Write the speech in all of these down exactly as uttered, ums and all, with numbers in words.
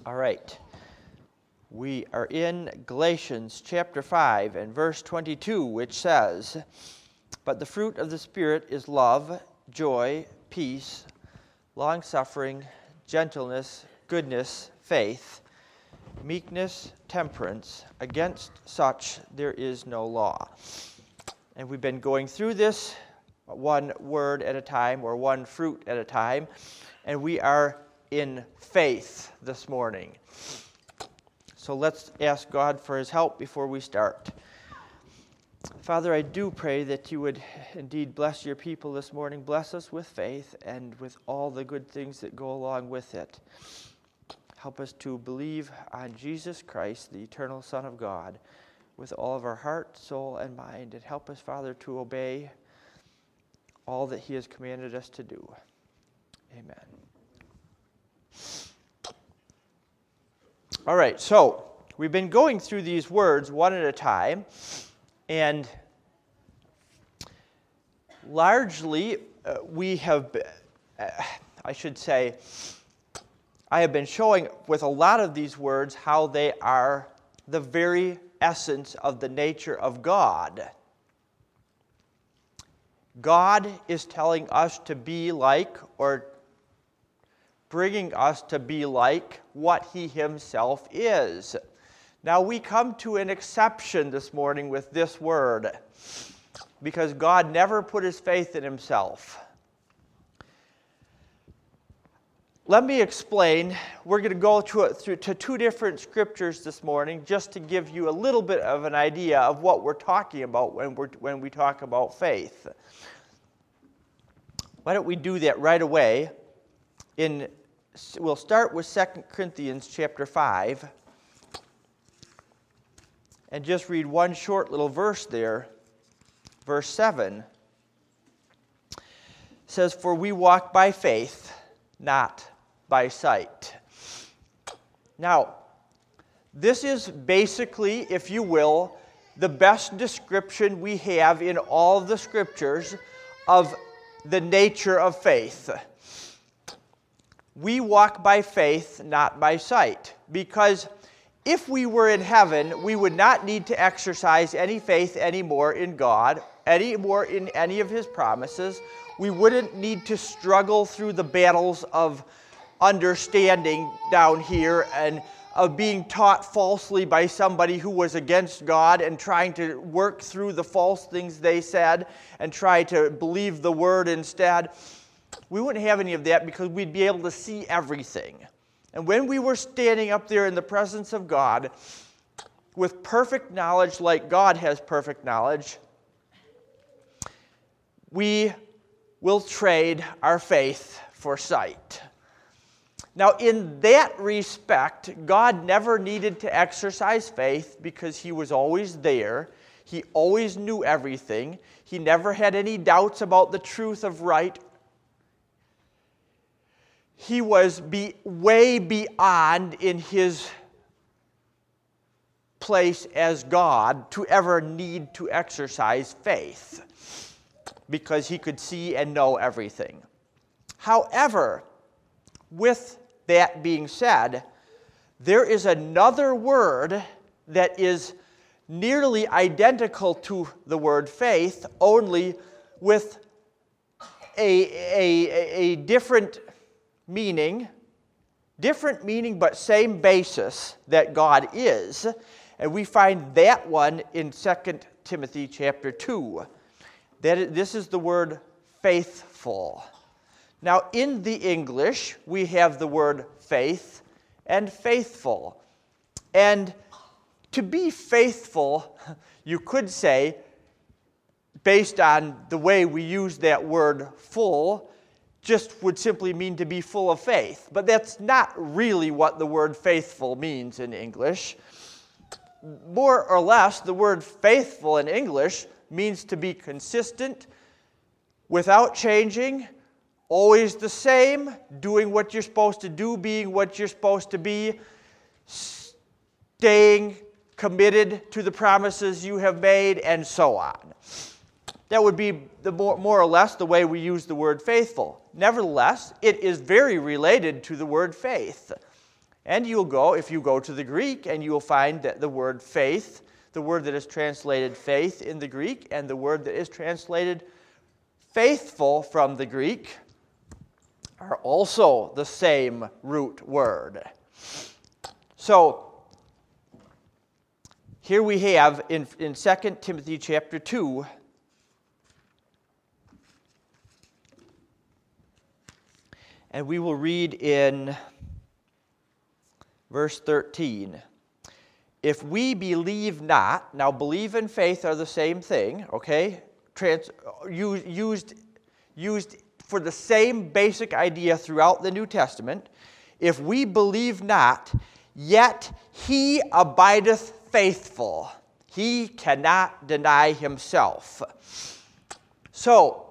All right. We are in Galatians chapter five and verse twenty-two, which says, "But the fruit of the Spirit is love, joy, peace, long-suffering, gentleness, goodness, faith, meekness, temperance. Against such there is no law." And we've been going through this one word at a time, or one fruit at a time, and we are in faith this morning. So let's ask God for his help before we start. Father, I do pray that you would indeed bless your people this morning. Bless us with faith and with all the good things that go along with it. Help us to believe on Jesus Christ, the eternal Son of God, with all of our heart, soul, and mind. And help us, Father, to obey all that he has commanded us to do. Amen. All right, so we've been going through these words one at a time, and largely uh, we have, been, uh, I should say, I have been showing with a lot of these words how they are the very essence of the nature of God. God is telling us to be like, or bringing us to be like what he himself is. Now we come to an exception this morning with this word, because God never put his faith in himself. Let me explain. We're going to go to, through, to two different scriptures this morning just to give you a little bit of an idea of what we're talking about when, we're, when we talk about faith. Why don't we do that right away? In, we'll start with Second Corinthians chapter five and just read one short little verse there. Verse seven says, "For we walk by faith, not by sight." Now, this is basically, if you will, the best description we have in all of the scriptures of the nature of faith. We walk by faith, not by sight, because if we were in heaven, we would not need to exercise any faith anymore in God, any more in any of his promises. We wouldn't need to struggle through the battles of understanding down here and of being taught falsely by somebody who was against God and trying to work through the false things they said and try to believe the word instead. We wouldn't have any of that because we'd be able to see everything. And when we were standing up there in the presence of God with perfect knowledge like God has perfect knowledge, we will trade our faith for sight. Now, in that respect, God never needed to exercise faith because he was always there. He always knew everything. He never had any doubts about the truth of right. He was be, way beyond in his place as God to ever need to exercise faith because he could see and know everything. However, with that being said, there is another word that is nearly identical to the word faith, only with a, a, a different meaning, different meaning but same basis that God is. And we find that one in Second Timothy chapter two. That this is the word faithful. Now, in the English, we have the word faith and faithful. And to be faithful, you could say, based on the way we use that word full, just would simply mean to be full of faith. But that's not really what the word faithful means in English. More or less, the word faithful in English means to be consistent, without changing, always the same, doing what you're supposed to do, being what you're supposed to be, staying committed to the promises you have made, and so on. That would be the more, more or less the way we use the word faithful. Nevertheless, it is very related to the word faith. And you'll go, if you go to the Greek, and you will find that the word faith, the word that is translated faith in the Greek, and the word that is translated faithful from the Greek are also the same root word. So, here we have in, in Second Timothy chapter two, and we will read in verse thirteen. If we believe not, now believe and faith are the same thing, okay? Trans, used, used for the same basic idea throughout the New Testament. If we believe not, yet he abideth faithful. He cannot deny himself. So,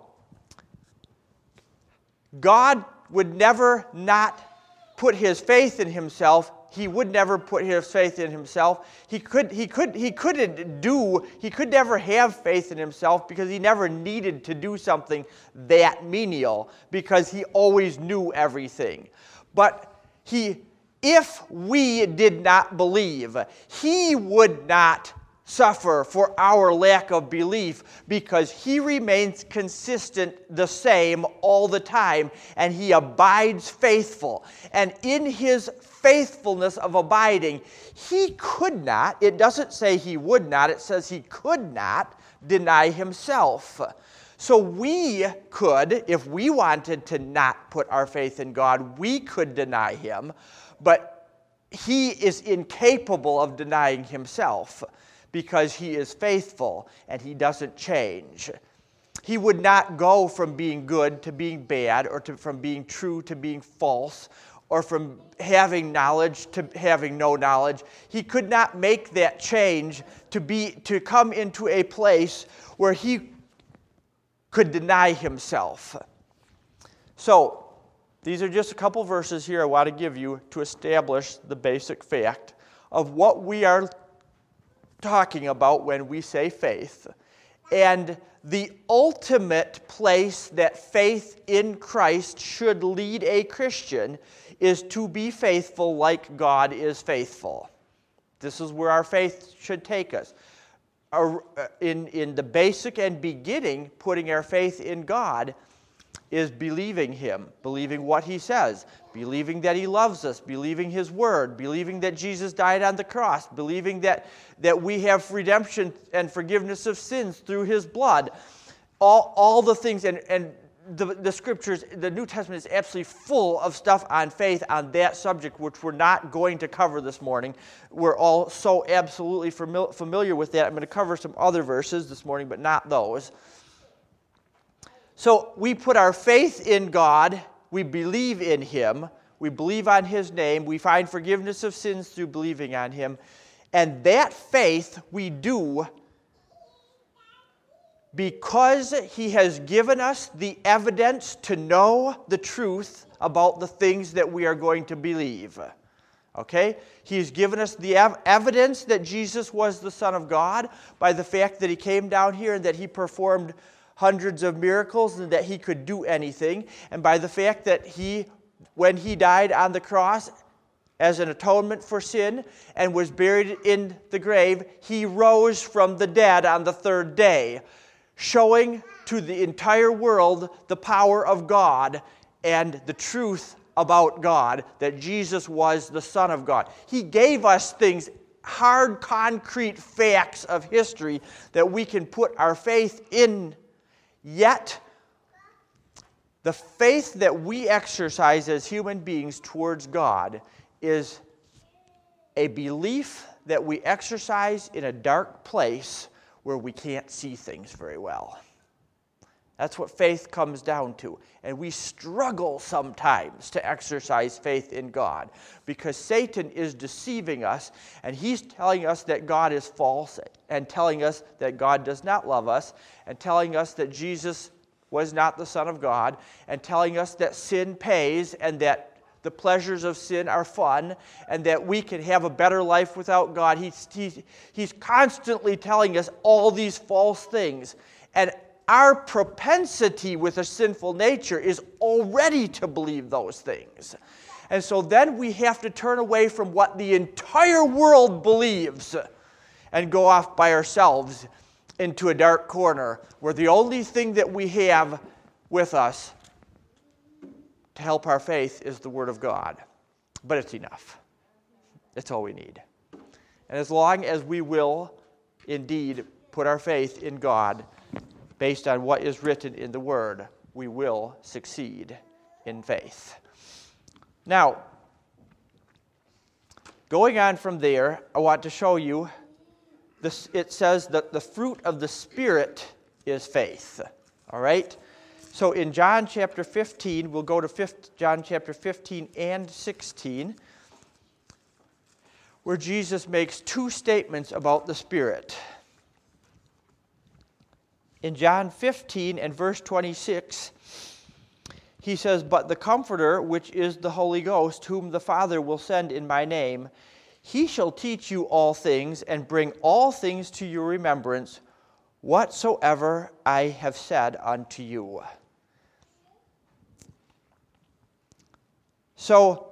God would never not put his faith in himself. He would never put his faith in himself. He could, he could, he couldn't do, he could never have faith in himself because he never needed to do something that menial because he always knew everything. But he, if we did not believe, he would not suffer for our lack of belief because he remains consistent the same all the time and he abides faithful. And in his faithfulness of abiding, he could not, it doesn't say he would not, it says he could not deny himself. So we could, if we wanted to not put our faith in God, we could deny him, but he is incapable of denying himself because he is faithful and he doesn't change. He would not go from being good to being bad, or to, from being true to being false, or from having knowledge to having no knowledge. He could not make that change to be to come into a place where he could deny himself. So, these are just a couple verses here I want to give you to establish the basic fact of what we are talking about when we say faith. And the ultimate place that faith in Christ should lead a Christian is to be faithful like God is faithful. This is where our faith should take us. In, in the basic and beginning, putting our faith in God is believing him, believing what he says, believing that he loves us, believing his word, believing that Jesus died on the cross, believing that, that we have redemption and forgiveness of sins through his blood. All, all the things, and, and the, the scriptures, the New Testament is absolutely full of stuff on faith on that subject, which we're not going to cover this morning. We're all so absolutely famil- familiar with that. I'm going to cover some other verses this morning, but not those. So we put our faith in God, we believe in him, we believe on his name, we find forgiveness of sins through believing on him, and that faith we do because he has given us the evidence to know the truth about the things that we are going to believe. Okay? He's given us the ev- evidence that Jesus was the Son of God by the fact that he came down here and that he performed hundreds of miracles and that he could do anything, and by the fact that he, when he died on the cross as an atonement for sin and was buried in the grave, he rose from the dead on the third day, showing to the entire world the power of God and the truth about God, that Jesus was the Son of God. He gave us things, hard, concrete facts of history that we can put our faith in. Yet, the faith that we exercise as human beings towards God is a belief that we exercise in a dark place where we can't see things very well. That's what faith comes down to. And we struggle sometimes to exercise faith in God because Satan is deceiving us, and he's telling us that God is false and telling us that God does not love us and telling us that Jesus was not the Son of God and telling us that sin pays and that the pleasures of sin are fun and that we can have a better life without God. He's, he's, he's constantly telling us all these false things. And our propensity with a sinful nature is already to believe those things. And so then we have to turn away from what the entire world believes and go off by ourselves into a dark corner where the only thing that we have with us to help our faith is the Word of God. But it's enough. It's all we need. And as long as we will indeed put our faith in God based on what is written in the Word, we will succeed in faith. Now, going on from there, I want to show you, this, it says that the fruit of the Spirit is faith. All right? So in John chapter fifteen, we'll go to fifth, John chapter fifteen and sixteen, where Jesus makes two statements about the Spirit. In John fifteen and verse twenty-six, he says, "But the Comforter, which is the Holy Ghost, whom the Father will send in my name, he shall teach you all things, and bring all things to your remembrance, whatsoever I have said unto you." So,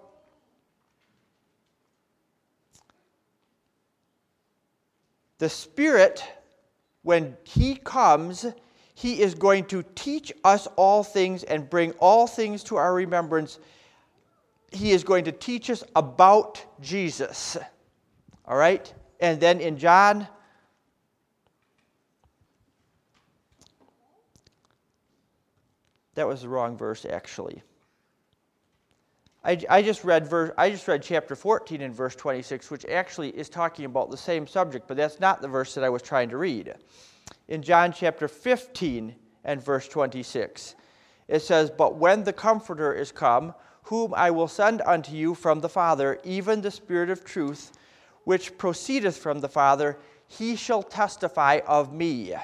the Spirit, when He comes, He is going to teach us all things and bring all things to our remembrance. He is going to teach us about Jesus. All right? And then in John, that was the wrong verse actually. I, I just read verse, I just read chapter fourteen and verse twenty-six, which actually is talking about the same subject, but that's not the verse that I was trying to read. In John chapter fifteen and verse twenty-six, it says, "But when the Comforter is come, whom I will send unto you from the Father, even the Spirit of truth, which proceedeth from the Father, he shall testify of me.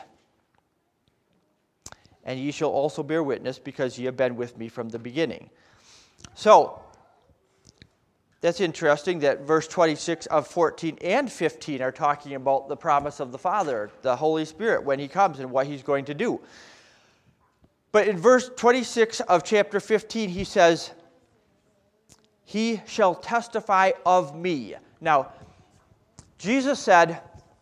And ye shall also bear witness, because ye have been with me from the beginning." So, that's interesting that verse twenty-six of fourteen and fifteen are talking about the promise of the Father, the Holy Spirit, when He comes and what He's going to do. But in verse twenty-six of chapter fifteen, He says, "He shall testify of me." Now, Jesus said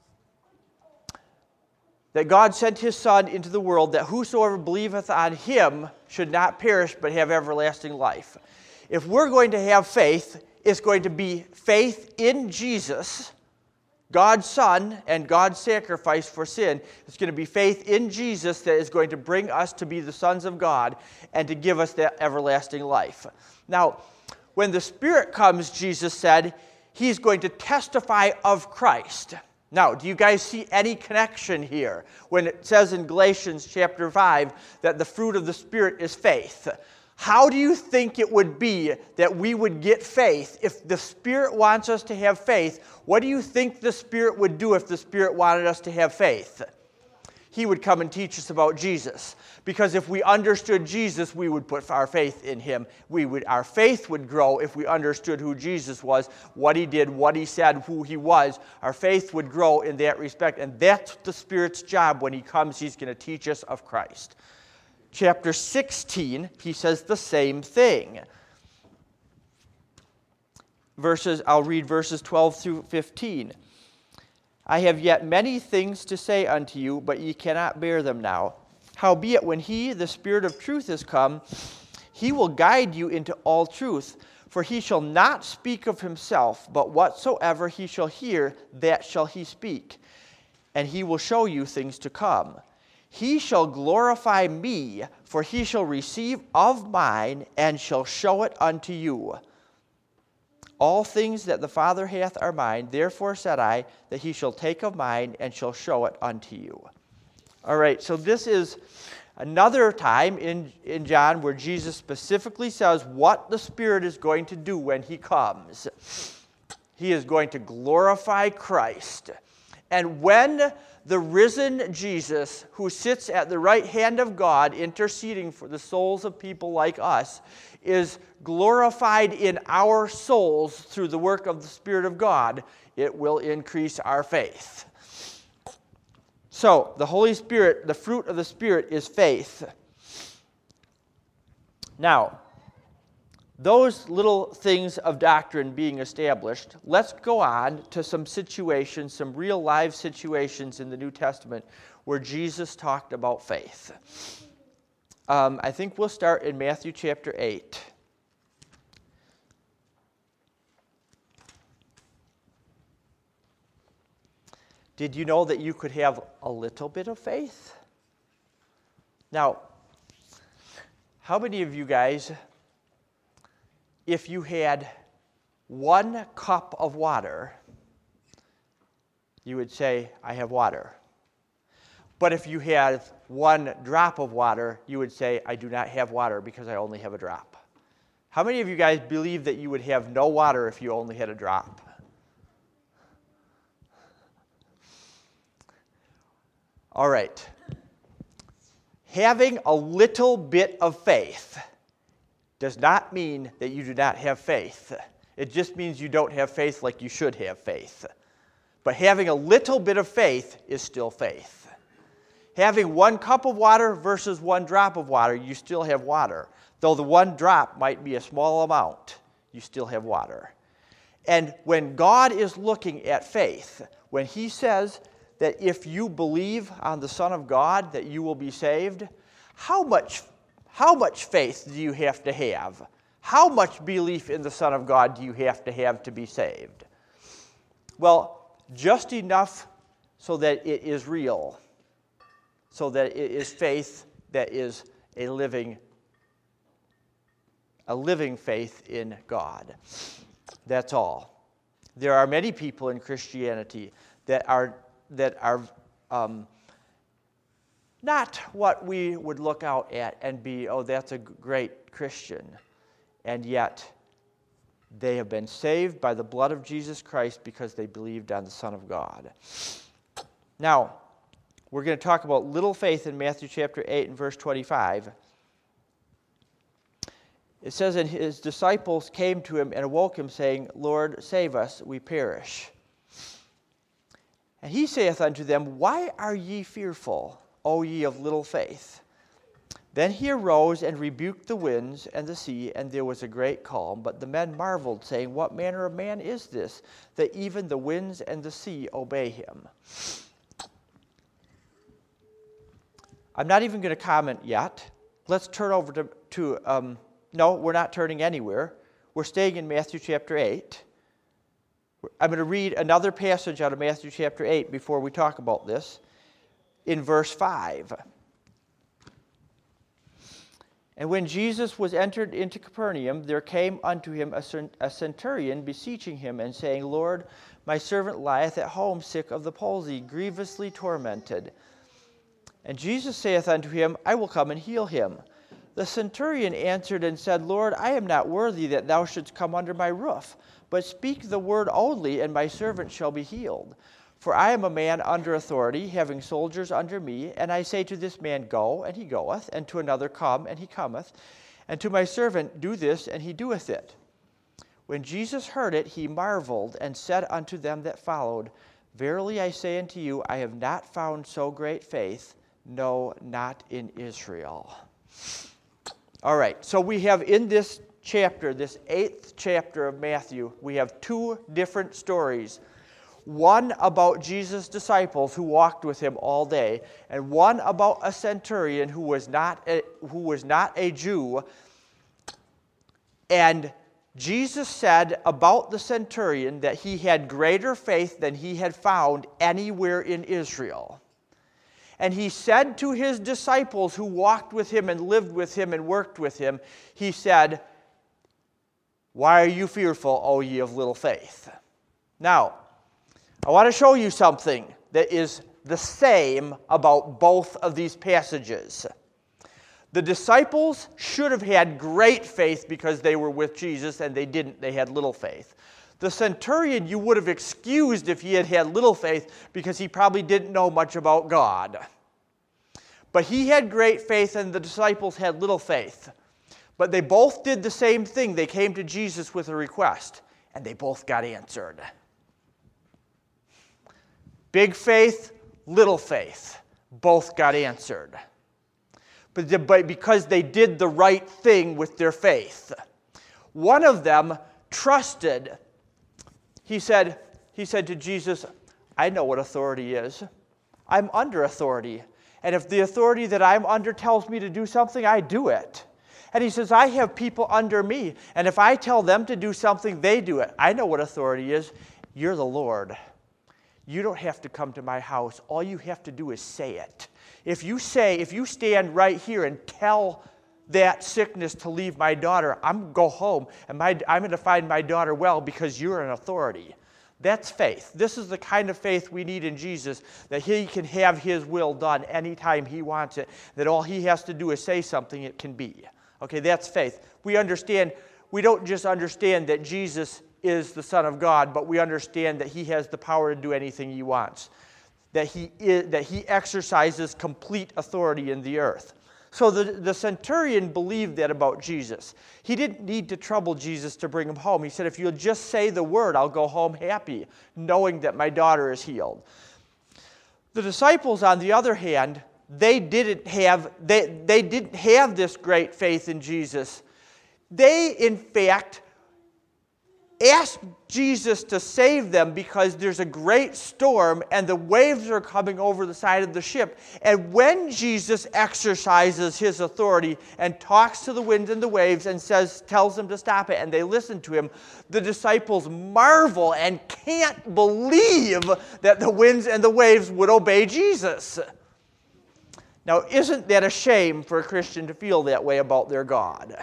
that God sent His Son into the world, that whosoever believeth on Him should not perish but have everlasting life. If we're going to have faith, it's going to be faith in Jesus, God's Son, and God's sacrifice for sin. It's going to be faith in Jesus that is going to bring us to be the sons of God and to give us that everlasting life. Now, when the Spirit comes, Jesus said, He's going to testify of Christ. Now, do you guys see any connection here when it says in Galatians chapter five that the fruit of the Spirit is faith? How do you think it would be that we would get faith if the Spirit wants us to have faith? What do you think the Spirit would do if the Spirit wanted us to have faith? He would come and teach us about Jesus. Because if we understood Jesus, we would put our faith in Him. We would, our faith would grow if we understood who Jesus was, what He did, what He said, who He was. Our faith would grow in that respect. And that's the Spirit's job. When He comes, He's going to teach us of Christ. Chapter sixteen, he says the same thing. Verses, I'll read verses twelve through fifteen. "I have yet many things to say unto you, but ye cannot bear them now. Howbeit, when He, the Spirit of truth, is come, He will guide you into all truth. For He shall not speak of Himself, but whatsoever He shall hear, that shall He speak. And He will show you things to come. He shall glorify me, for He shall receive of mine, and shall show it unto you. All things that the Father hath are mine, therefore said I, that He shall take of mine, and shall show it unto you." All right, so this is another time in, in John where Jesus specifically says what the Spirit is going to do when He comes. He is going to glorify Christ. And when the risen Jesus, who sits at the right hand of God, interceding for the souls of people like us, is glorified in our souls through the work of the Spirit of God, it will increase our faith. So, the Holy Spirit, the fruit of the Spirit is faith. Now, those little things of doctrine being established, let's go on to some situations, some real live situations in the New Testament where Jesus talked about faith. Um, I think we'll start in Matthew chapter eight. Did you know that you could have a little bit of faith? Now, how many of you guys, if you had one cup of water, you would say, I have water. But if you had one drop of water, you would say, I do not have water because I only have a drop. How many of you guys believe that you would have no water if you only had a drop? All right. Having a little bit of faith does not mean that you do not have faith. It just means you don't have faith like you should have faith. But having a little bit of faith is still faith. Having one cup of water versus one drop of water, you still have water. Though the one drop might be a small amount, you still have water. And when God is looking at faith, when he says that if you believe on the Son of God that you will be saved, how much How much faith do you have to have? How much belief in the Son of God do you have to have to be saved? Well, just enough so that it is real, so that it is faith that is a living, a living faith in God. That's all. There are many people in Christianity that are that are um, not what we would look out at and be, oh, that's a great Christian. And yet, they have been saved by the blood of Jesus Christ because they believed on the Son of God. Now, we're going to talk about little faith in Matthew chapter eight and verse twenty-five. It says, and his disciples came to him and awoke him, saying, Lord, save us, we perish. And he saith unto them, Why are ye fearful, O ye of little faith? Then he arose and rebuked the winds and the sea, and there was a great calm. But the men marveled, saying, What manner of man is this, that even the winds and the sea obey him? I'm not even going to comment yet. Let's turn over to, to um, no, we're not turning anywhere. We're staying in Matthew chapter eight. I'm going to read another passage out of Matthew chapter eight before we talk about this. In verse five. And when Jesus was entered into Capernaum, there came unto him a centurion, beseeching him, and saying, Lord, my servant lieth at home sick of the palsy, grievously tormented. And Jesus saith unto him, I will come and heal him. The centurion answered and said, Lord, I am not worthy that thou shouldst come under my roof, but speak the word only, and my servant shall be healed. For I am a man under authority, having soldiers under me, and I say to this man, Go, and he goeth, and to another, Come, and he cometh, and to my servant, Do this, and he doeth it. When Jesus heard it, he marveled, and said unto them that followed, Verily I say unto you, I have not found so great faith, no, not in Israel. All right, so we have in this chapter, this eighth chapter of Matthew, we have two different stories. One about Jesus' disciples who walked with him all day, and one about a centurion who was not a, who was not a Jew. And Jesus said about the centurion that he had greater faith than he had found anywhere in Israel. And he said to his disciples who walked with him and lived with him and worked with him, he said, Why are you fearful, O ye of little faith? Now, I want to show you something that is the same about both of these passages. The disciples should have had great faith because they were with Jesus, and they didn't. They had little faith. The centurion you would have excused if he had had little faith because he probably didn't know much about God. But he had great faith and the disciples had little faith. But they both did the same thing. They came to Jesus with a request, and they both got answered. Big faith, little faith, both got answered. But because they did the right thing with their faith. One of them trusted. He said, he said to Jesus, I know what authority is. I'm under authority. And if the authority that I'm under tells me to do something, I do it. And he says, I have people under me. And if I tell them to do something, they do it. I know what authority is. You're the Lord. You don't have to come to my house. All you have to do is say it. If you say, if you stand right here and tell that sickness to leave my daughter, I'm going to go home and my, I'm going to find my daughter well because you're an authority. That's faith. This is the kind of faith we need in Jesus, that he can have his will done anytime he wants it, that all he has to do is say something, it can be. Okay, that's faith. We understand, we don't just understand that Jesus is the Son of God, but we understand that he has the power to do anything he wants, that he is, that he exercises complete authority in the earth. So the, the centurion believed that about Jesus. He didn't need to trouble Jesus to bring him home. He said, if you'll just say the word, I'll go home happy, knowing that my daughter is healed. The disciples, on the other hand, they didn't have, they, they didn't have this great faith in Jesus. They, in fact, asked Jesus to save them because there's a great storm and the waves are coming over the side of the ship. And when Jesus exercises his authority and talks to the wind and the waves and says, tells them to stop it, and they listen to him, the disciples marvel and can't believe that the winds and the waves would obey Jesus. Now, isn't that a shame for a Christian to feel that way about their God?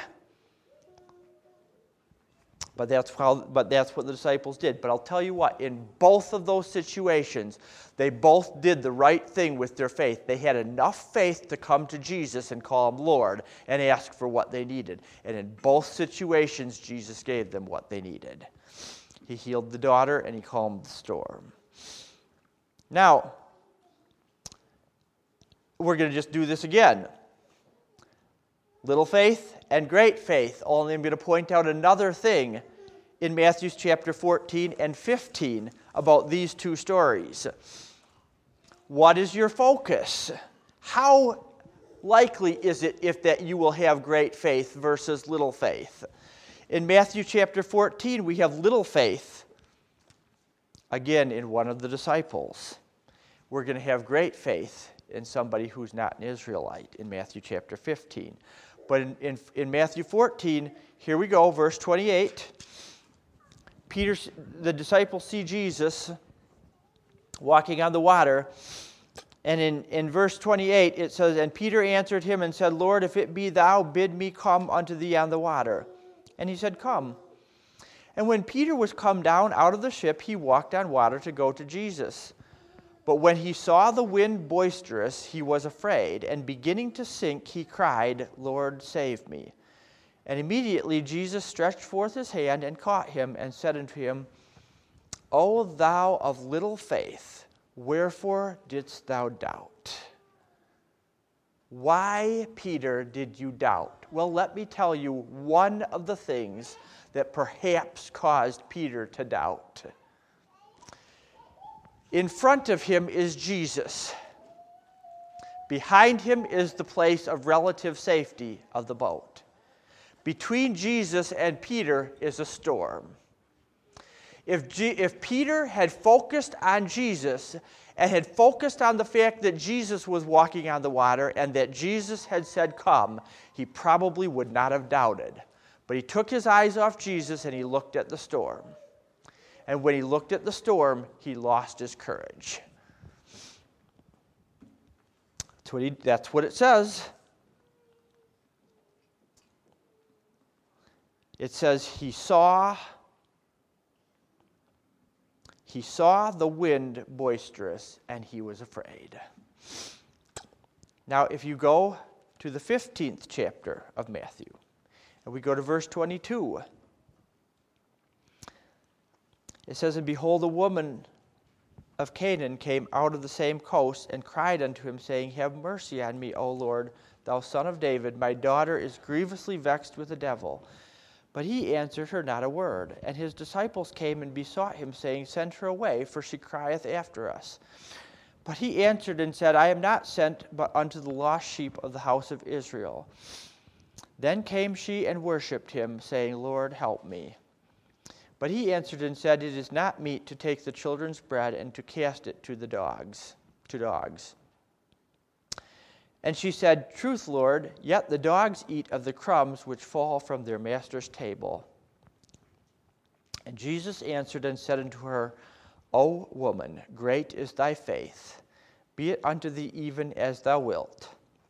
But that's how, but that's what the disciples did. But I'll tell you what, in both of those situations, they both did the right thing with their faith. They had enough faith to come to Jesus and call him Lord and ask for what they needed. And in both situations, Jesus gave them what they needed. He healed the daughter and he calmed the storm. Now, we're going to just do this again. Little faith and great faith. Only I'm going to point out another thing in Matthew chapter fourteen and fifteen about these two stories. What is your focus? How likely is it if that you will have great faith versus little faith? In Matthew chapter fourteen, we have little faith, again, in one of the disciples. We're going to have great faith in somebody who's not an Israelite in Matthew chapter fifteen. But in, in, in Matthew fourteen, here we go, verse twenty-eight. Peter, the disciples see Jesus walking on the water. And in, in verse twenty-eight, it says, and Peter answered him and said, Lord, if it be thou, bid me come unto thee on the water. And he said, come. And when Peter was come down out of the ship, he walked on water to go to Jesus. But when he saw the wind boisterous, he was afraid, and beginning to sink, he cried, Lord, save me. And immediately Jesus stretched forth his hand and caught him, and said unto him, O thou of little faith, wherefore didst thou doubt? Why, Peter, did you doubt? Well, let me tell you one of the things that perhaps caused Peter to doubt. In front of him is Jesus. Behind him is the place of relative safety of the boat. Between Jesus and Peter is a storm. If, G- if Peter had focused on Jesus and had focused on the fact that Jesus was walking on the water and that Jesus had said, come, he probably would not have doubted. But he took his eyes off Jesus and he looked at the storm. And when he looked at the storm, he lost his courage. That's what, he, that's what it says. It says he saw, he saw the wind boisterous, and he was afraid. Now, if you go to the fifteenth chapter of Matthew, and we go to verse twenty-two, it says, and behold, a woman of Canaan came out of the same coast and cried unto him, saying, have mercy on me, O Lord, thou son of David. My daughter is grievously vexed with the devil. But he answered her not a word. And his disciples came and besought him, saying, send her away, for she crieth after us. But he answered and said, I am not sent but unto the lost sheep of the house of Israel. Then came she and worshipped him, saying, Lord, help me. But he answered and said, It is not meet to take the children's bread and to cast it to the dogs, to dogs. And she said, Truth, Lord, yet the dogs eat of the crumbs which fall from their master's table. And Jesus answered and said unto her, O woman, great is thy faith. Be it unto thee even as thou wilt.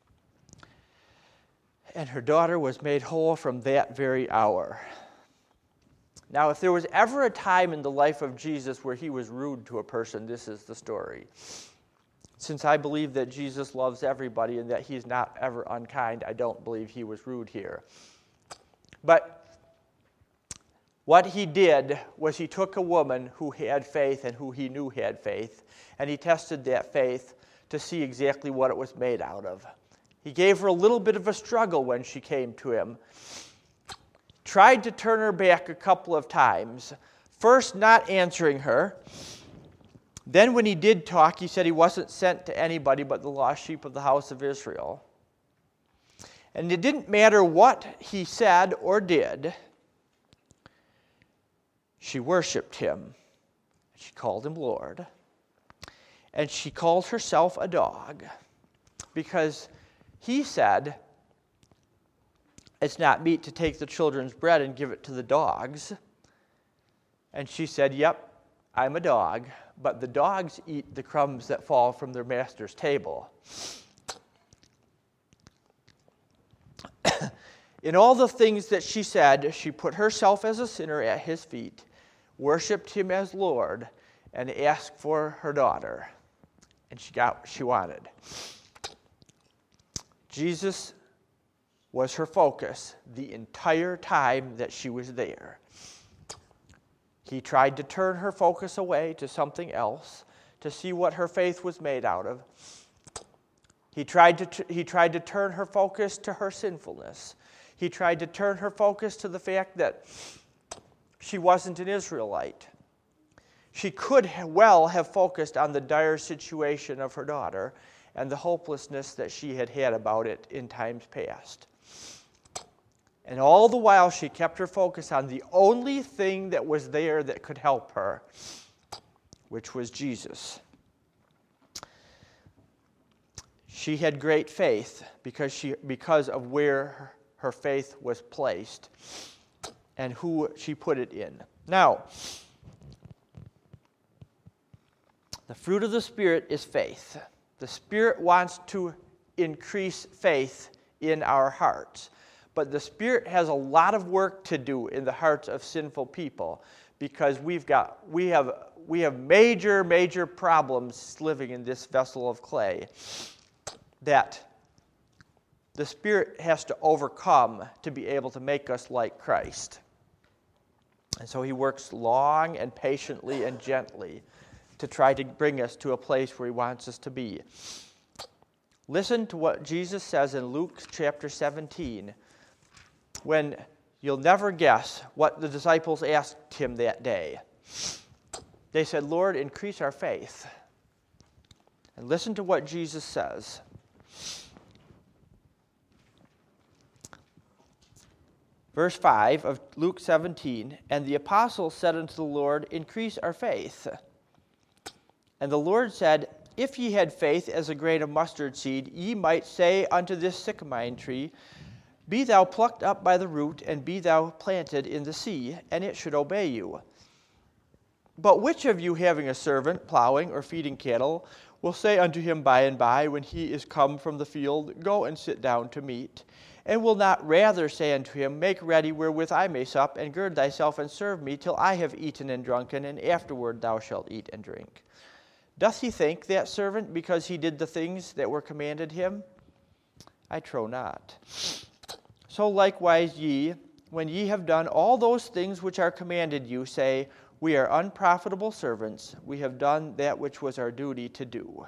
And her daughter was made whole from that very hour. Now, if there was ever a time in the life of Jesus where he was rude to a person, this is the story. Since I believe that Jesus loves everybody and that he's not ever unkind, I don't believe he was rude here. But what he did was he took a woman who had faith and who he knew had faith, and he tested that faith to see exactly what it was made out of. He gave her a little bit of a struggle when she came to him. Tried to turn her back a couple of times. First, not answering her. Then when he did talk, he said he wasn't sent to anybody but the lost sheep of the house of Israel. And it didn't matter what he said or did. She worshiped him. She called him Lord. And she called herself a dog because he said, It's not meet to take the children's bread and give it to the dogs. And she said, Yep, I'm a dog, but the dogs eat the crumbs that fall from their master's table. In all the things that she said, she put herself as a sinner at his feet, worshipped him as Lord, and asked for her daughter. And she got what she wanted. Jesus was her focus the entire time that she was there. He tried to turn her focus away to something else to see what her faith was made out of. He tried to t- he tried to turn her focus to her sinfulness. He tried to turn her focus to the fact that she wasn't an Israelite. She could well have focused on the dire situation of her daughter and the hopelessness that she had had about it in times past. And all the while she kept her focus on the only thing that was there that could help her, which was Jesus. She had great faith because she because of where her faith was placed and who she put it in. Now, the fruit of the Spirit is faith. The Spirit wants to increase faith in our hearts. But the Spirit has a lot of work to do in the hearts of sinful people because we've got we have we have major, major problems living in this vessel of clay that the Spirit has to overcome to be able to make us like Christ. And so he works long and patiently and gently to try to bring us to a place where he wants us to be. Listen to what Jesus says in Luke chapter seventeen, when you'll never guess what the disciples asked him that day. They said, Lord, increase our faith. And listen to what Jesus says. Verse five of Luke seventeen, And the apostles said unto the Lord, Increase our faith. And the Lord said, If ye had faith as a grain of mustard seed, ye might say unto this sycamore tree, Be thou plucked up by the root, and be thou planted in the sea, and it should obey you. But which of you, having a servant plowing or feeding cattle, will say unto him by and by, when he is come from the field, Go and sit down to meat? And will not rather say unto him, Make ready wherewith I may sup, and gird thyself and serve me, till I have eaten and drunken, and afterward thou shalt eat and drink? Doth he thank that servant because he did the things that were commanded him? I trow not. So likewise ye, when ye have done all those things which are commanded you, say, We are unprofitable servants. We have done that which was our duty to do.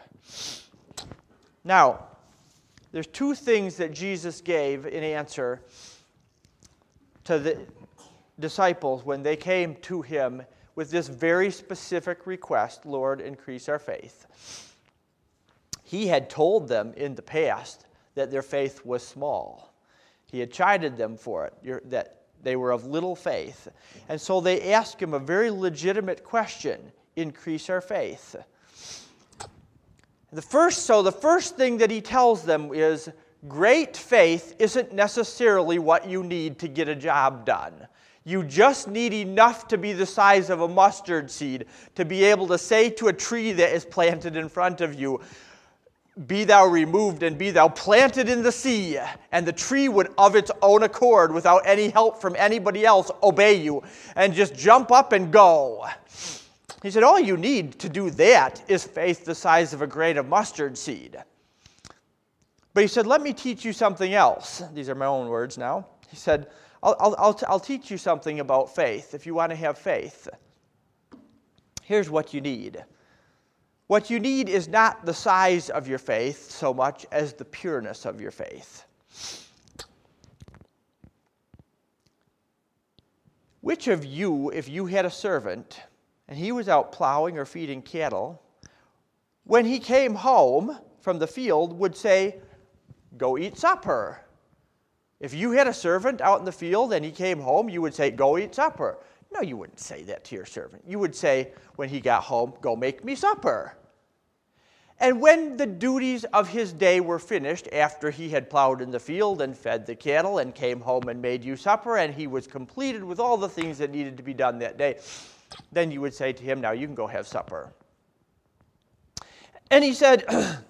Now, there's two things that Jesus gave in answer to the disciples when they came to him with this very specific request, Lord, increase our faith. He had told them in the past that their faith was small. He had chided them for it, You're, that they were of little faith. And so they asked him a very legitimate question, increase our faith. The first, so the first thing that he tells them is, great faith isn't necessarily what you need to get a job done. You just need enough to be the size of a mustard seed to be able to say to a tree that is planted in front of you, be thou removed and be thou planted in the sea. And the tree would of its own accord, without any help from anybody else, obey you and just jump up and go. He said, all you need to do that is faith the size of a grain of mustard seed. But he said, let me teach you something else. These are my own words now. He said, I'll, I'll, I'll, I'll teach you something about faith if you want to have faith. Here's what you need. What you need is not the size of your faith so much as the pureness of your faith. Which of you, if you had a servant and he was out plowing or feeding cattle, when he came home from the field would say, go eat supper? If you had a servant out in the field and he came home, you would say, go eat supper. No, you wouldn't say that to your servant. You would say, when he got home, go make me supper. And when the duties of his day were finished, after he had plowed in the field and fed the cattle and came home and made you supper, and he was completed with all the things that needed to be done that day, then you would say to him, now you can go have supper. And he said,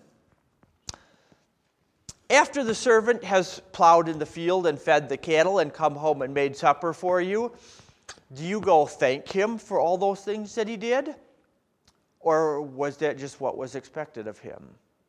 after the servant has plowed in the field and fed the cattle and come home and made supper for you, do you go thank him for all those things that he did? Or was that just what was expected of him?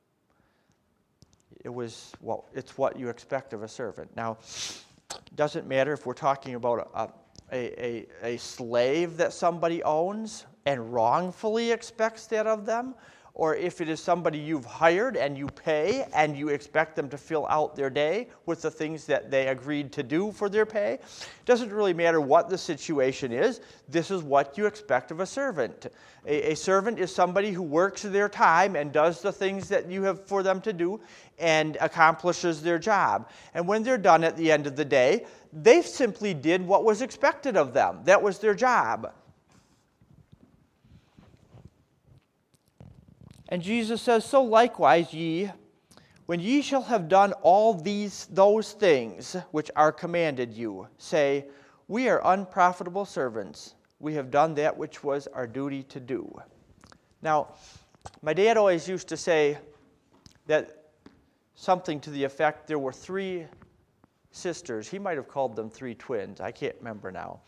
It was, well, it's what you expect of a servant. Now, it doesn't matter if we're talking about a, a, a, a slave that somebody owns and wrongfully expects that of them, or if it is somebody you've hired and you pay and you expect them to fill out their day with the things that they agreed to do for their pay. It doesn't really matter what the situation is. This is what you expect of a servant. A, a servant is somebody who works their time and does the things that you have for them to do and accomplishes their job. And when they're done at the end of the day, they simply did what was expected of them. That was their job. And Jesus says, so likewise ye, when ye shall have done all these those things which are commanded you, say, we are unprofitable servants. We have done that which was our duty to do. Now, my dad always used to say that something to the effect there were three sisters. He might have called them three twins. I can't remember now.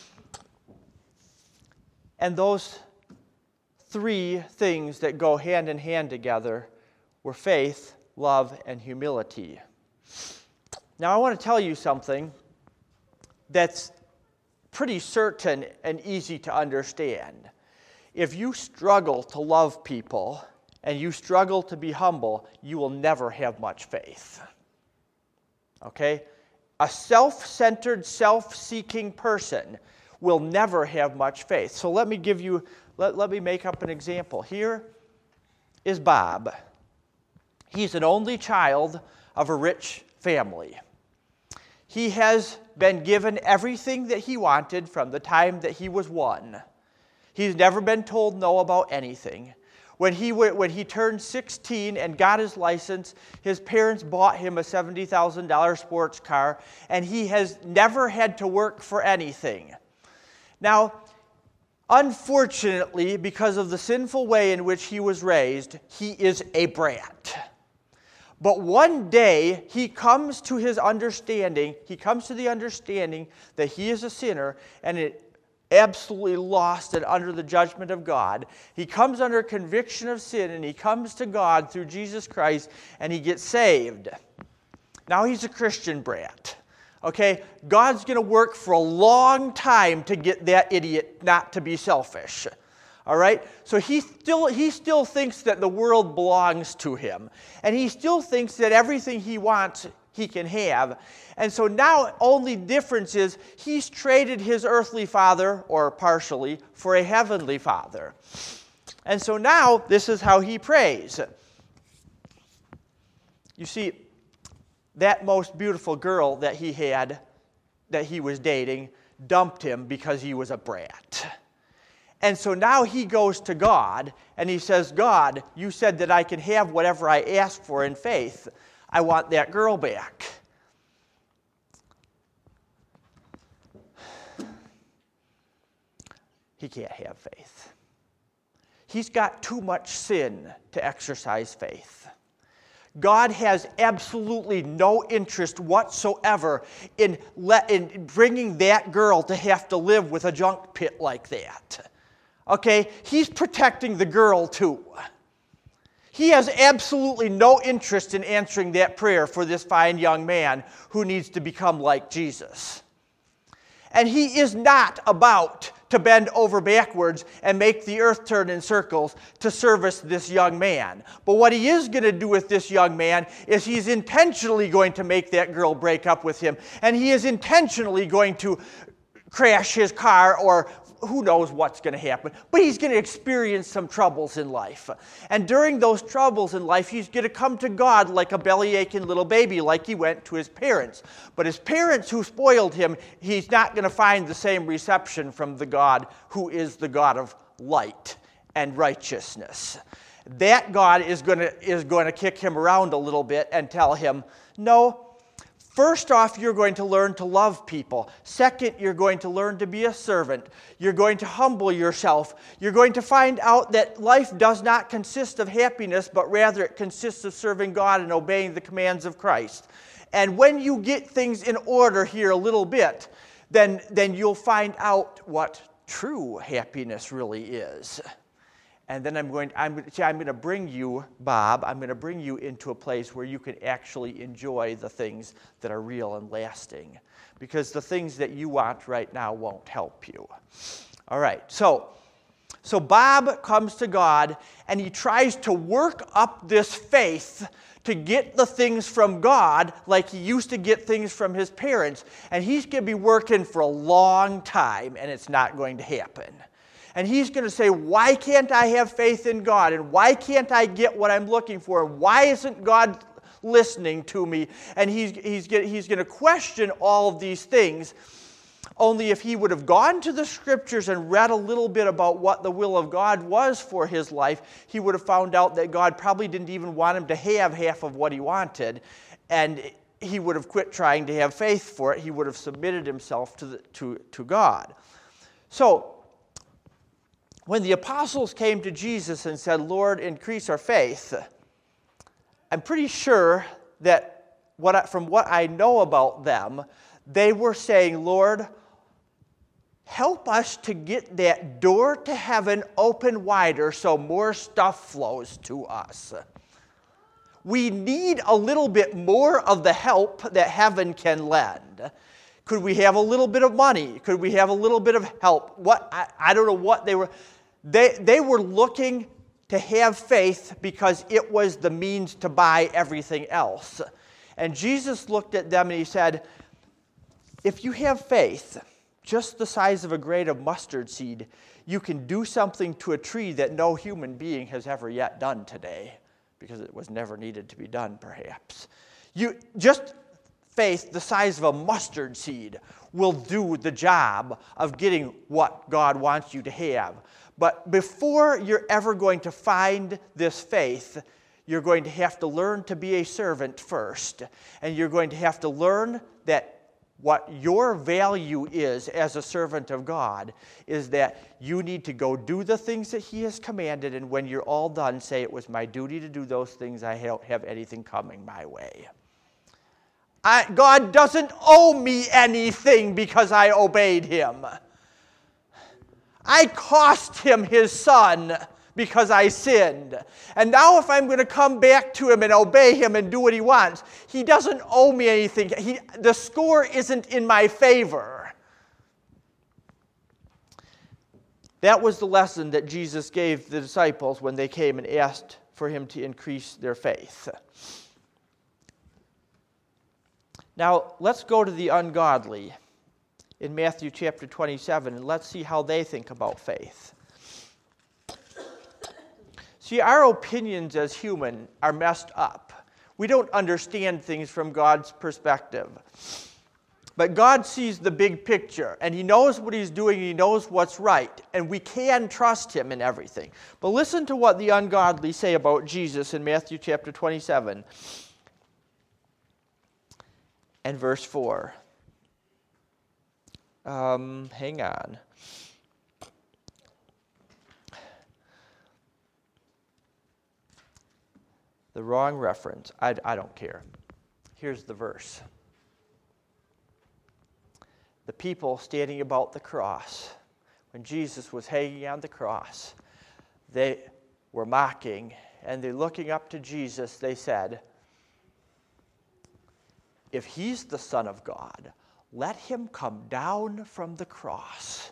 And those three things that go hand in hand together were faith, love, and humility. Now, I want to tell you something that's pretty certain and easy to understand. If you struggle to love people and you struggle to be humble, you will never have much faith. Okay? A self-centered, self-seeking person will never have much faith. So let me give you Let, let me make up an example. Here is Bob. He's an only child of a rich family. He has been given everything that he wanted from the time that he was one. He's never been told no about anything. When he, when he turned sixteen and got his license, his parents bought him a seventy thousand dollars sports car, and he has never had to work for anything. Now, unfortunately, because of the sinful way in which he was raised, he is a brat. But one day, he comes to his understanding, he comes to the understanding that he is a sinner and it absolutely lost and under the judgment of God. He comes under conviction of sin and he comes to God through Jesus Christ and he gets saved. Now he's a Christian brat. Okay, God's going to work for a long time to get that idiot not to be selfish. All right? So he still, he still thinks that the world belongs to him. And he still thinks that everything he wants, he can have. And so now only difference is he's traded his earthly father, or partially, for a heavenly father. And so now this is how he prays. You see, that most beautiful girl that he had, that he was dating, dumped him because he was a brat. And so now he goes to God and he says, God, you said that I can have whatever I ask for in faith. I want that girl back. He can't have faith. He's got too much sin to exercise faith. God has absolutely no interest whatsoever in, let, in bringing that girl to have to live with a junk pit like that. Okay? He's protecting the girl too. He has absolutely no interest in answering that prayer for this fine young man who needs to become like Jesus. And he is not about to bend over backwards and make the earth turn in circles to service this young man. But what he is going to do with this young man is he's intentionally going to make that girl break up with him. And he is intentionally going to crash his car, or who knows what's going to happen. But he's going to experience some troubles in life. And during those troubles in life, he's going to come to God like a belly-aching little baby, like he went to his parents. But his parents who spoiled him, he's not going to find the same reception from the God who is the God of light and righteousness. That God is going to, is going to kick him around a little bit and tell him, no, first off, you're going to learn to love people. Second, you're going to learn to be a servant. You're going to humble yourself. You're going to find out that life does not consist of happiness, but rather it consists of serving God and obeying the commands of Christ. And when you get things in order here a little bit, then, then you'll find out what true happiness really is. And then I'm going, I'm, see, I'm going to bring you, Bob, I'm going to bring you into a place where you can actually enjoy the things that are real and lasting. Because the things that you want right now won't help you. All right, so, so Bob comes to God and he tries to work up this faith to get the things from God like he used to get things from his parents. And he's going to be working for a long time and it's not going to happen. And he's going to say, why can't I have faith in God? And why can't I get what I'm looking for? And why isn't God listening to me? And he's, he's, he's going to question all of these things. Only if he would have gone to the Scriptures and read a little bit about what the will of God was for his life, he would have found out that God probably didn't even want him to have half of what he wanted. And he would have quit trying to have faith for it. He would have submitted himself to, the, to, to God. So, when the apostles came to Jesus and said, Lord, increase our faith, I'm pretty sure that what I, from what I know about them, they were saying, Lord, help us to get that door to heaven open wider so more stuff flows to us. We need a little bit more of the help that heaven can lend. Could we have a little bit of money? Could we have a little bit of help? What I, I don't know what they were. They, they were looking to have faith because it was the means to buy everything else. And Jesus looked at them and he said, if you have faith, just the size of a grain of mustard seed, you can do something to a tree that no human being has ever yet done today, because it was never needed to be done, perhaps. You just faith the size of a mustard seed will do the job of getting what God wants you to have. But before you're ever going to find this faith, you're going to have to learn to be a servant first. And you're going to have to learn that what your value is as a servant of God is that you need to go do the things that He has commanded, and when you're all done, say, it was my duty to do those things. I don't have anything coming my way. I, God doesn't owe me anything because I obeyed Him. I cost Him His Son because I sinned. And now if I'm going to come back to Him and obey Him and do what He wants, He doesn't owe me anything. He, the score isn't in my favor. That was the lesson that Jesus gave the disciples when they came and asked for Him to increase their faith. Now, let's go to the ungodly in Matthew chapter twenty-seven, and let's see how they think about faith. See, our opinions as human are messed up. We don't understand things from God's perspective. But God sees the big picture, and he knows what he's doing, he knows what's right, and we can trust him in everything. But listen to what the ungodly say about Jesus in Matthew chapter twenty-seven and verse four. Um, hang on. The wrong reference. I, I don't care. Here's the verse. The people standing about the cross, when Jesus was hanging on the cross, they were mocking, and they're looking up to Jesus. They said, if he's the Son of God, let him come down from the cross,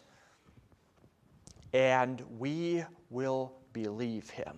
and we will believe him.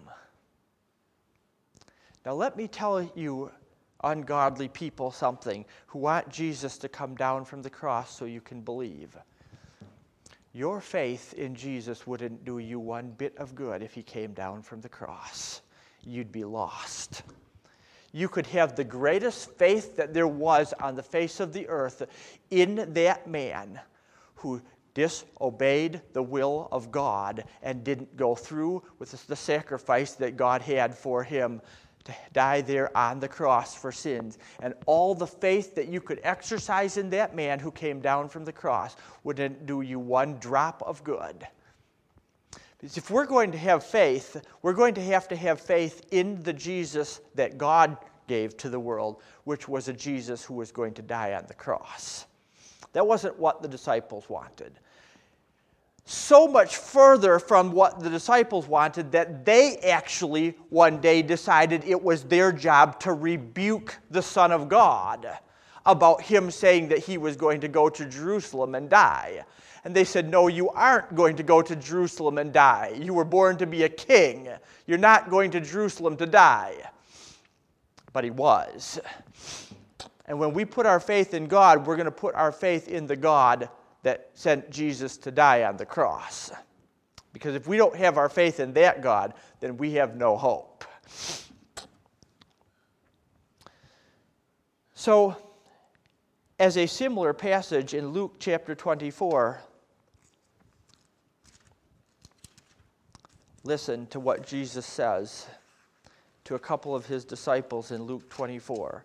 Now let me tell you, ungodly people, something who want Jesus to come down from the cross so you can believe. Your faith in Jesus wouldn't do you one bit of good if he came down from the cross. You'd be lost. You could have the greatest faith that there was on the face of the earth in that man who disobeyed the will of God and didn't go through with the sacrifice that God had for him to die there on the cross for sins. And all the faith that you could exercise in that man who came down from the cross wouldn't do you one drop of good. Because if we're going to have faith, we're going to have to have faith in the Jesus that God gave to the world, which was a Jesus who was going to die on the cross. That wasn't what the disciples wanted. So much further from what the disciples wanted that they actually one day decided it was their job to rebuke the Son of God about him saying that he was going to go to Jerusalem and die. And they said, no, you aren't going to go to Jerusalem and die. You were born to be a king. You're not going to Jerusalem to die. But he was. And when we put our faith in God, we're going to put our faith in the God that sent Jesus to die on the cross. Because if we don't have our faith in that God, then we have no hope. So, as a similar passage in Luke chapter twenty-four, listen to what Jesus says to a couple of his disciples in Luke twenty-four.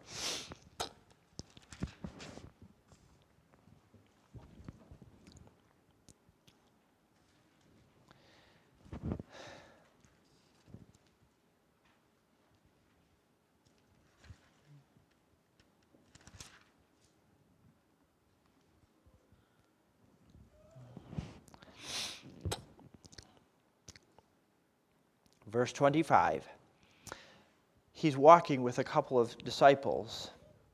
Verse twenty-five. He's walking with a couple of disciples.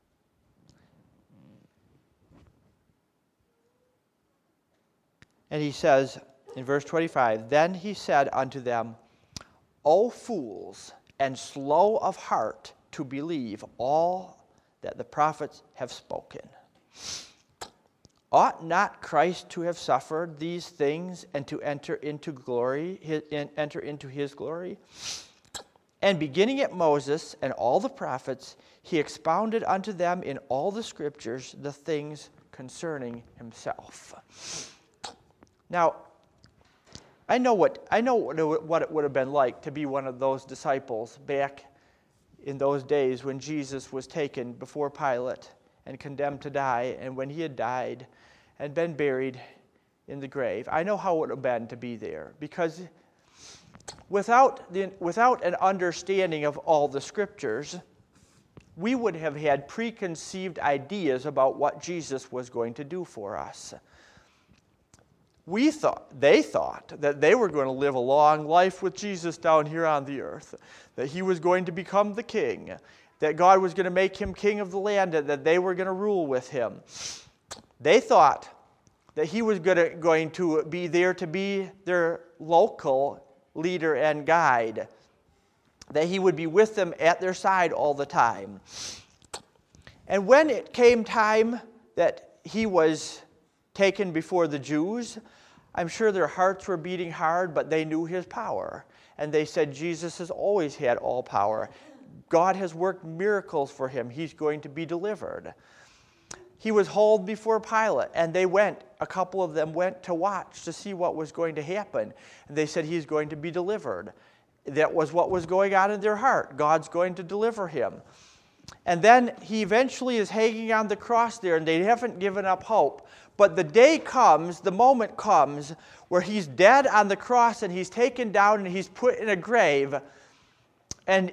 And he says in verse twenty-five, then he said unto them, O fools, and slow of heart to believe all that the prophets have spoken. Ought not Christ to have suffered these things and to enter into glory, his, enter into his glory? And beginning at Moses and all the prophets, he expounded unto them in all the scriptures the things concerning himself. Now, I know what I know what it would have been like to be one of those disciples back in those days when Jesus was taken before Pilate and condemned to die, and when he had died and been buried in the grave. I know how it would have been to be there, because without, the, without an understanding of all the scriptures, we would have had preconceived ideas about what Jesus was going to do for us. We thought, they thought that they were going to live a long life with Jesus down here on the earth, that he was going to become the king, that God was going to make him king of the land, and that they were going to rule with him. They thought that he was going to, going to be there to be their local leader and guide, that he would be with them at their side all the time. And when it came time that he was taken before the Jews, I'm sure their hearts were beating hard, but they knew his power. And they said, Jesus has always had all power. God has worked miracles for him. He's going to be delivered. He was hauled before Pilate, and they went, a couple of them went to watch to see what was going to happen. And they said he's going to be delivered. That was what was going on in their heart. God's going to deliver him. And then he eventually is hanging on the cross there, and they haven't given up hope. But the day comes, the moment comes, where he's dead on the cross, and he's taken down, and he's put in a grave. And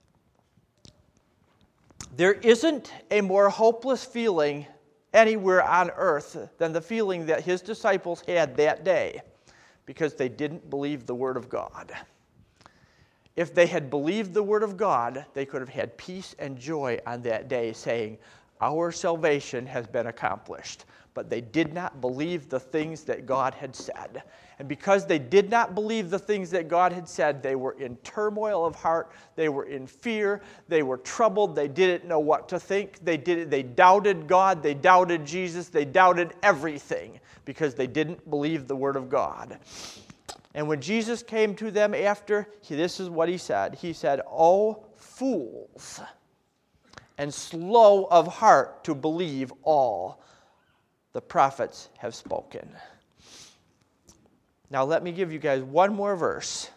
there isn't a more hopeless feeling anywhere on earth than the feeling that his disciples had that day, because they didn't believe the Word of God. If they had believed the Word of God, they could have had peace and joy on that day, saying, our salvation has been accomplished. But they did not believe the things that God had said. And because they did not believe the things that God had said, they were in turmoil of heart, they were in fear, they were troubled, they didn't know what to think, they did, they doubted God, they doubted Jesus, they doubted everything, because they didn't believe the Word of God. And when Jesus came to them after, he, this is what he said. He said, "O fools, and slow of heart to believe all the prophets have spoken." Now let me give you guys one more verse.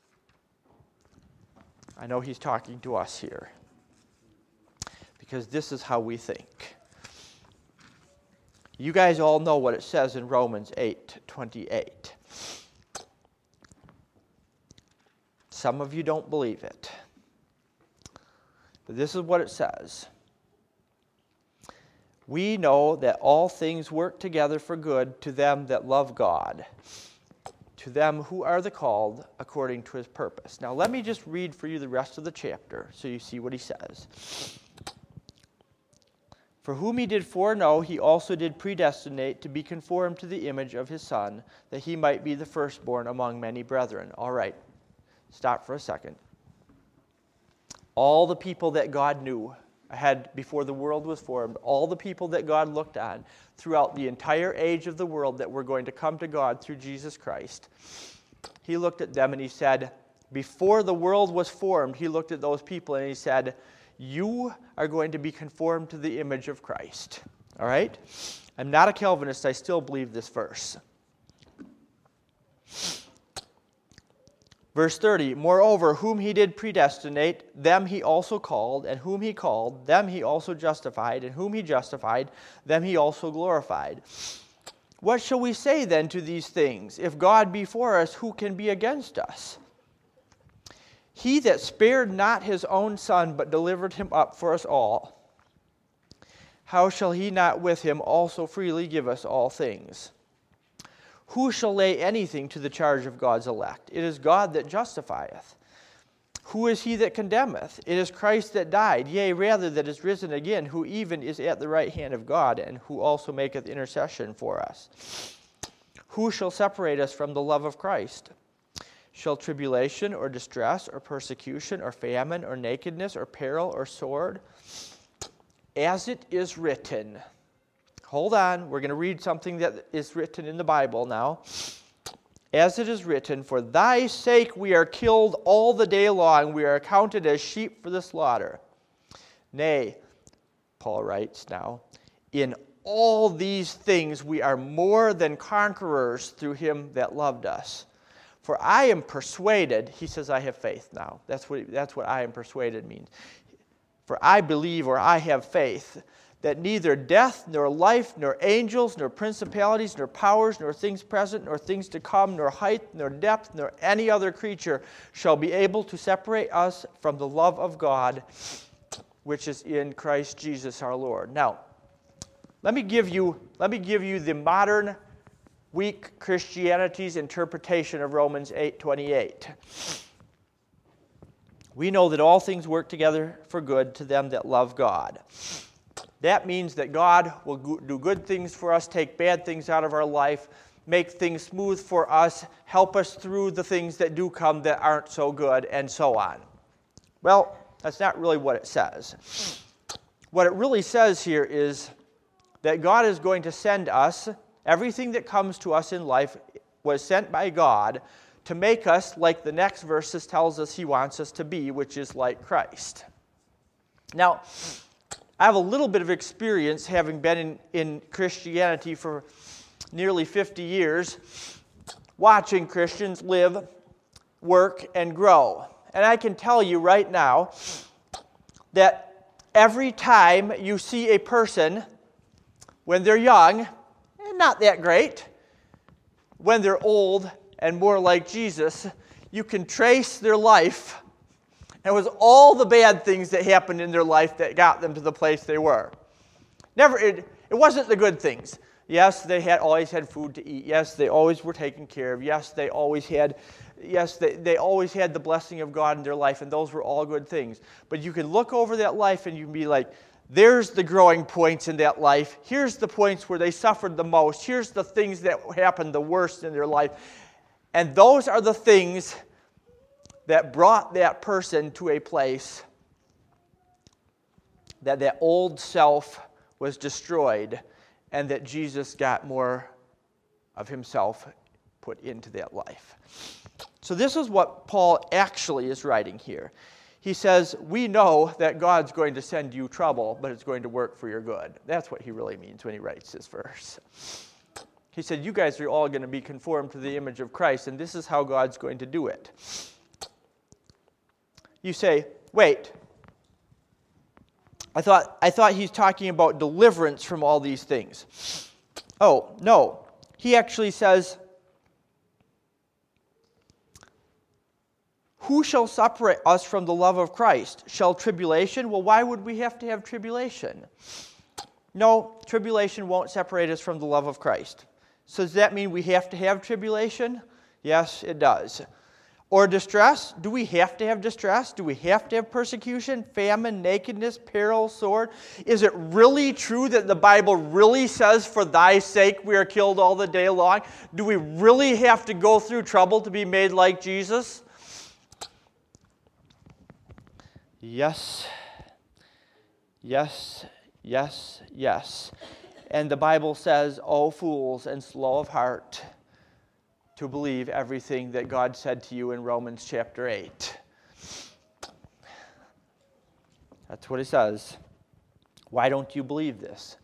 I know he's talking to us here, because this is how we think. You guys all know what it says in Romans eight twenty-eight. Some of you don't believe it. But this is what it says. We know that all things work together for good to them that love God, to them who are the called according to his purpose. Now let me just read for you the rest of the chapter so you see what he says. For whom he did foreknow, he also did predestinate to be conformed to the image of his Son, that he might be the firstborn among many brethren. All right, stop for a second. All the people that God knew ahead before the world was formed, all the people that God looked on throughout the entire age of the world that were going to come to God through Jesus Christ, he looked at them and he said, before the world was formed, he looked at those people and he said, you are going to be conformed to the image of Christ. All right? I'm not a Calvinist. I still believe this verse. Verse thirty, moreover, whom he did predestinate, them he also called, and whom he called, them he also justified, and whom he justified, them he also glorified. What shall we say then to these things? If God be for us, who can be against us? He that spared not his own Son, but delivered him up for us all, how shall he not with him also freely give us all things? Who shall lay anything to the charge of God's elect? It is God that justifieth. Who is he that condemneth? It is Christ that died, yea, rather that is risen again, who even is at the right hand of God, and who also maketh intercession for us. Who shall separate us from the love of Christ? Shall tribulation, or distress, or persecution, or famine, or nakedness, or peril, or sword? As it is written. Hold on, we're going to read something that is written in the Bible now. As it is written, for thy sake we are killed all the day long, we are accounted as sheep for the slaughter. Nay, Paul writes now, in all these things we are more than conquerors through him that loved us. For I am persuaded, he says I have faith now. That's what, that's what I am persuaded means. For I believe, or I have faith, that neither death, nor life, nor angels, nor principalities, nor powers, nor things present, nor things to come, nor height, nor depth, nor any other creature shall be able to separate us from the love of God, which is in Christ Jesus our Lord. Now, let me give you, let me give you the modern, weak Christianity's interpretation of Romans eight twenty-eight. We know that all things work together for good to them that love God. That means that God will do good things for us, take bad things out of our life, make things smooth for us, help us through the things that do come that aren't so good, and so on. Well, that's not really what it says. What it really says here is that God is going to send us, everything that comes to us in life was sent by God to make us like the next verses tells us he wants us to be, which is like Christ. Now, I have a little bit of experience having been in, in Christianity for nearly fifty years, watching Christians live, work, and grow. And I can tell you right now that every time you see a person, when they're young, not that great, when they're old and more like Jesus, you can trace their life. And it was all the bad things that happened in their life that got them to the place they were. Never, it, it wasn't the good things. Yes, they had always had food to eat. Yes, they always were taken care of. Yes, they always had, yes, they, they always had the blessing of God in their life, and those were all good things. But you can look over that life and you can be like, there's the growing points in that life. Here's the points where they suffered the most. Here's the things that happened the worst in their life. And those are the things that brought that person to a place that that old self was destroyed and that Jesus got more of himself put into that life. So this is what Paul actually is writing here. He says, we know that God's going to send you trouble, but it's going to work for your good. That's what he really means when he writes this verse. He said, you guys are all going to be conformed to the image of Christ, and this is how God's going to do it. You say, wait, I thought, I thought he's talking about deliverance from all these things. Oh, no. He actually says, who shall separate us from the love of Christ? Shall tribulation? Well, why would we have to have tribulation? No, tribulation won't separate us from the love of Christ. So does that mean we have to have tribulation? Yes, it does. Or distress? Do we have to have distress? Do we have to have persecution, famine, nakedness, peril, sword? Is it really true that the Bible really says, for thy sake we are killed all the day long? Do we really have to go through trouble to be made like Jesus? Yes, yes, yes, yes. And the Bible says, O fools and slow of heart, to believe everything that God said to you in Romans chapter eight. That's what it says. Why don't you believe this?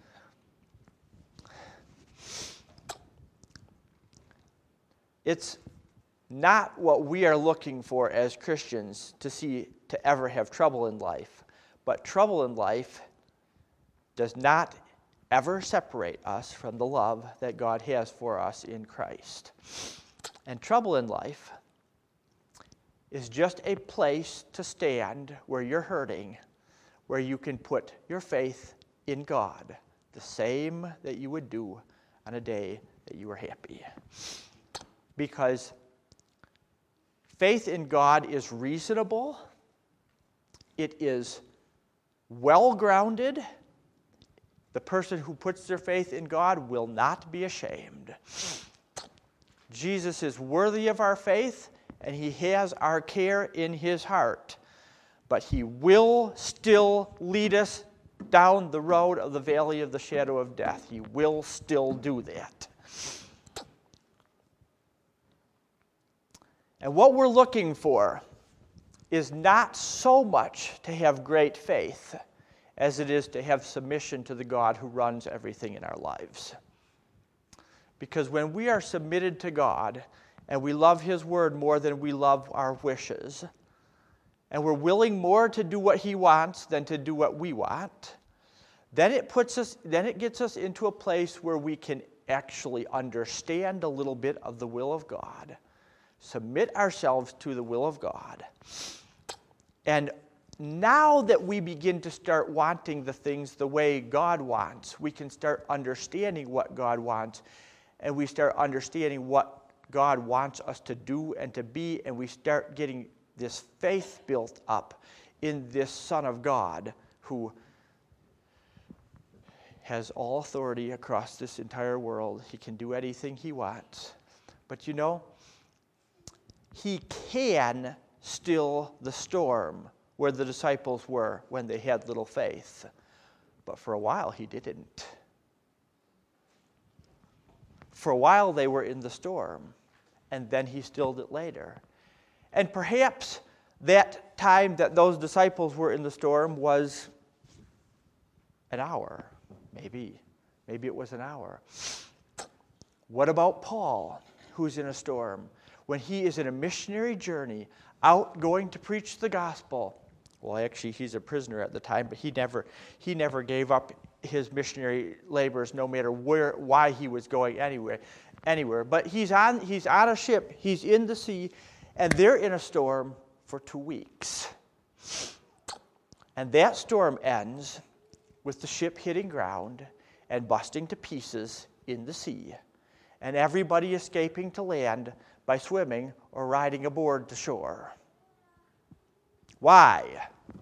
It's not what we are looking for as Christians to see to ever have trouble in life. But trouble in life does not ever separate us from the love that God has for us in Christ. And trouble in life is just a place to stand where you're hurting, where you can put your faith in God, the same that you would do on a day that you were happy. Because faith in God is reasonable, it is well-grounded. The person who puts their faith in God will not be ashamed. Jesus is worthy of our faith, and he has our care in his heart. But he will still lead us down the road of the valley of the shadow of death. He will still do that. And what we're looking for is not so much to have great faith as it is to have submission to the God who runs everything in our lives. Because when we are submitted to God and we love his word more than we love our wishes, and we're willing more to do what he wants than to do what we want, then it puts us, then it gets us into a place where we can actually understand a little bit of the will of God, submit ourselves to the will of God. And now that we begin to start wanting the things the way God wants, we can start understanding what God wants, and we start understanding what God wants us to do and to be, and we start getting this faith built up in this Son of God who has all authority across this entire world. He can do anything he wants. But you know, he can still the storm where the disciples were when they had little faith. But for a while, he didn't. For a while, they were in the storm. and then he stilled it later. And perhaps that time that those disciples were in the storm was an hour, maybe. Maybe it was an hour. What about Paul, who's in a storm? When he is in a missionary journey, out going to preach the gospel. Well, actually, he's a prisoner at the time, but he never, he never gave up his missionary labors, no matter where, why he was going anywhere. Anywhere. But he's on, he's on a ship, he's in the sea, and they're in a storm for two weeks. And that storm ends with the ship hitting ground and busting to pieces in the sea, and everybody escaping to land by swimming or riding aboard to shore. Why?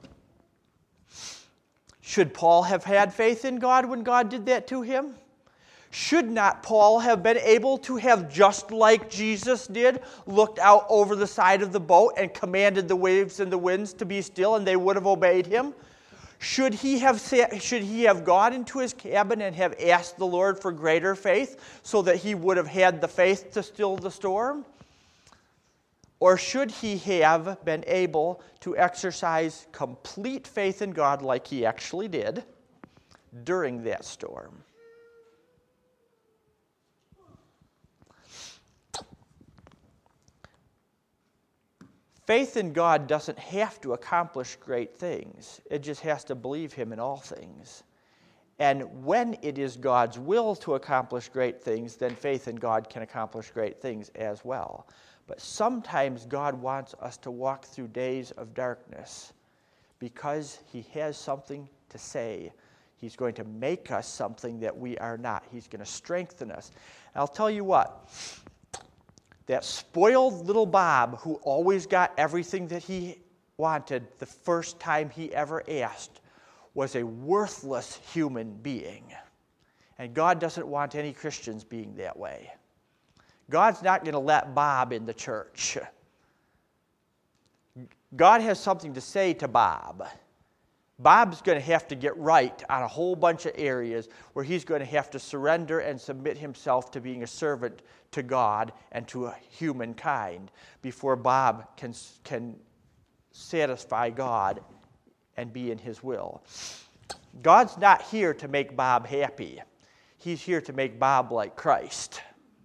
Should Paul have had faith in God when God did that to him? Should not Paul have been able to have, just like Jesus did, looked out over the side of the boat and commanded the waves and the winds to be still, and they would have obeyed him? Should he have should he have gone into his cabin and have asked the Lord for greater faith so that he would have had the faith to still the storm? Or should he have been able to exercise complete faith in God like he actually did during that storm? Faith in God doesn't have to accomplish great things. It just has to believe him in all things. And when it is God's will to accomplish great things, then faith in God can accomplish great things as well. But sometimes God wants us to walk through days of darkness because he has something to say. He's going to make us something that we are not. He's going to strengthen us. And I'll tell you what. That spoiled little Bob, who always got everything that he wanted the first time he ever asked, was a worthless human being. And God doesn't want any Christians being that way. God's not going to let Bob in the church. God has something to say to Bob. Bob's going to have to get right on a whole bunch of areas where he's going to have to surrender and submit himself to being a servant to God and to humankind before Bob can, can satisfy God and be in his will. God's not here to make Bob happy. He's here to make Bob like Christ.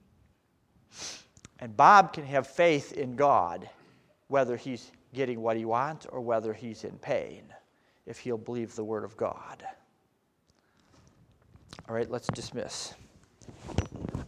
And Bob can have faith in God, whether he's getting what he wants or whether he's in pain, if he'll believe the word of God. All right, let's dismiss.